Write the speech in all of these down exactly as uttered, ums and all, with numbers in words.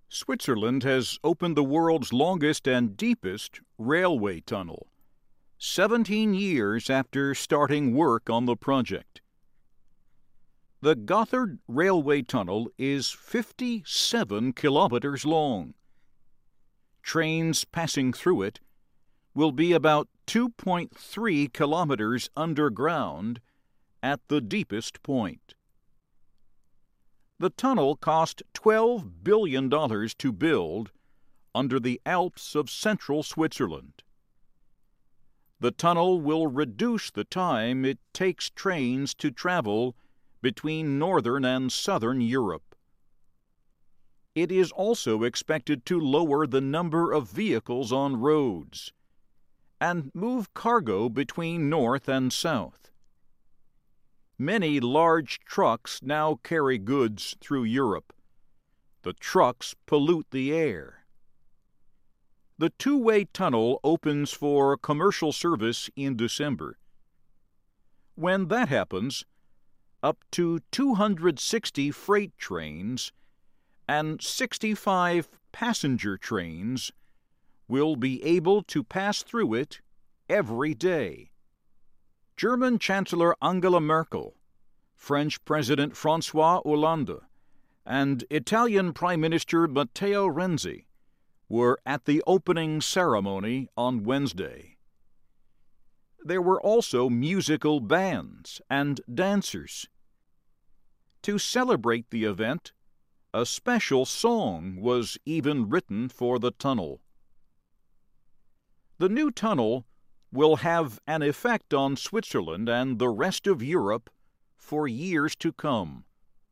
Switzerland has opened the world's longest and deepest railway tunnel, seventeen years after starting work on the project. The Gotthard Railway Tunnel is fifty-seven kilometers long. Trains passing through it will be about two point three kilometers underground at the deepest point. The tunnel cost twelve billion dollars to build under the Alps of central Switzerland. The tunnel will reduce the time it takes trains to travel between northern and southern Europe. It is also expected to lower the number of vehicles on roads and move cargo between north and south. Many large trucks now carry goods through Europe. The trucks pollute the air. The two-way tunnel opens for commercial service in December. When that happens, up to two hundred sixty freight trains and sixty-five passenger trains will be able to pass through it every day. German Chancellor Angela Merkel, French President François Hollande, and Italian Prime Minister Matteo Renzi were at the opening ceremony on Wednesday. There were also musical bands and dancers. To celebrate the event, a special song was even written for the tunnel. The new tunnel will have an effect on Switzerland and the rest of Europe for years to come.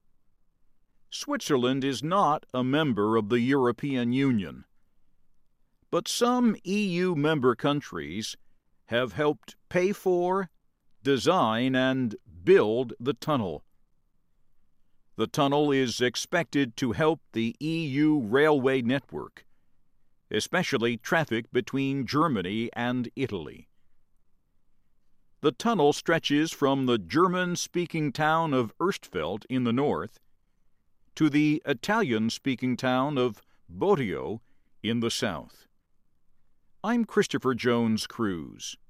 Switzerland is not a member of the European Union, but some E U member countries have helped pay for, design, and build the tunnel. The tunnel is expected to help the E U railway network, especially traffic between Germany and Italy. The tunnel stretches from the German-speaking town of Erstfeld in the north to the Italian-speaking town of Bobbio in the south. I'm Christopher Jones Cruz.